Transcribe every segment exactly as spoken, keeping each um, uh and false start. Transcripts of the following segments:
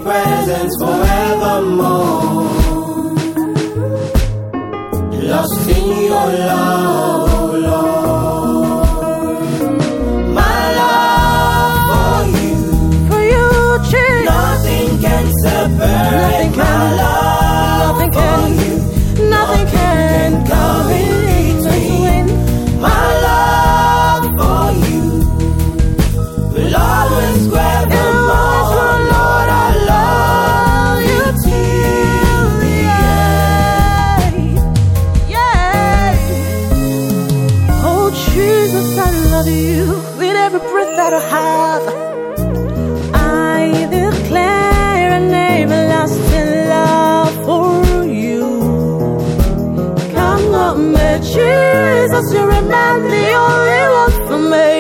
presence forevermore. Lost in your love, oh Lord. My love for you, For you, Jesus. nothing can separate. Nothing My can, love nothing for can, you, nothing can come in between. My love for you will always forevermore. Lord, I love you till the end. Yeah. Oh, Jesus, I love you with every breath that I have. I declare an everlasting love for you. Come on, me, Jesus, you remain the only one for me.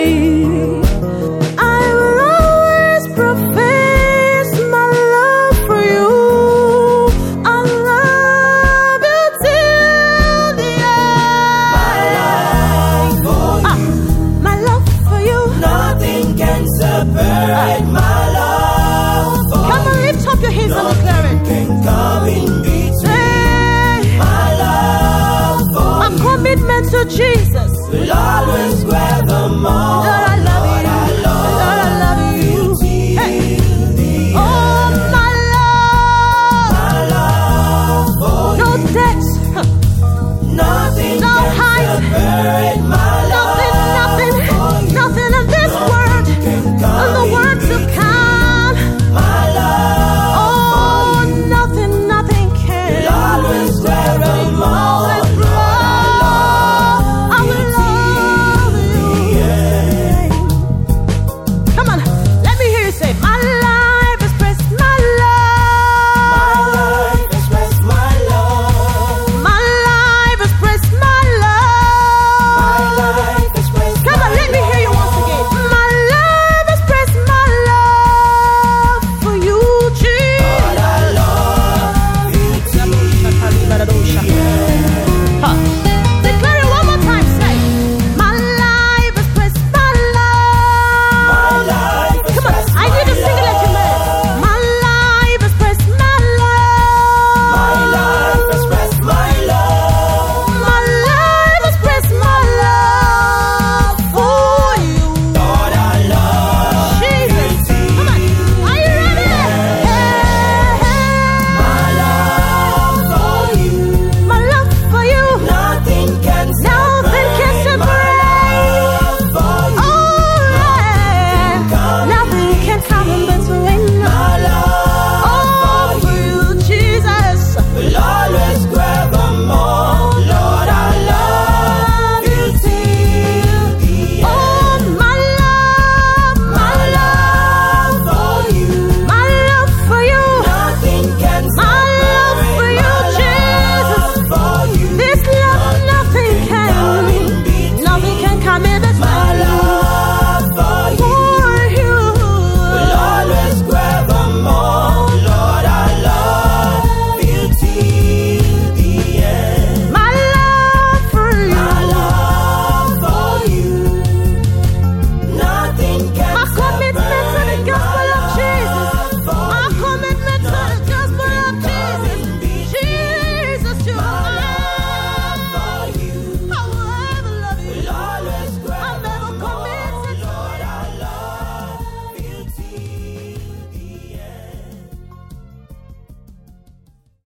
I will always profess my love for you. I love you till the end. For Ah, you, my love for you. nothing can separate. My love for Come on, lift up your hands and declare it. can come in between. Hey, My love for my commitment to Jesus. will always